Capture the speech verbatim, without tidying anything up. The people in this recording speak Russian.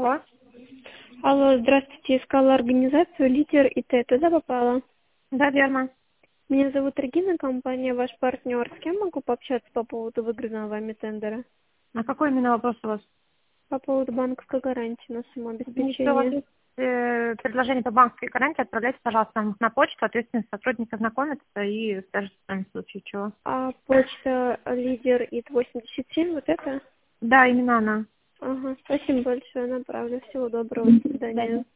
Алло. Алло, здравствуйте. Искала организацию «Лидер» и Т. Туда попала. Да, верно. Меня зовут Регина, компания «Ваш партнер». С кем могу пообщаться по поводу выигранного вами тендера? А какой именно вопрос у вас? По поводу банковской гарантии на Если у вас самообеспечение. есть э, предложение по банковской гарантии, отправляйте, пожалуйста, на почту, ответственный сотрудник ознакомится и свяжется с вами в случае чего. А почта «Лидер» и восемьдесят семь, вот это? Да, именно она. Ага, спасибо большое, направлю. Всего доброго, до До свидания. свидания.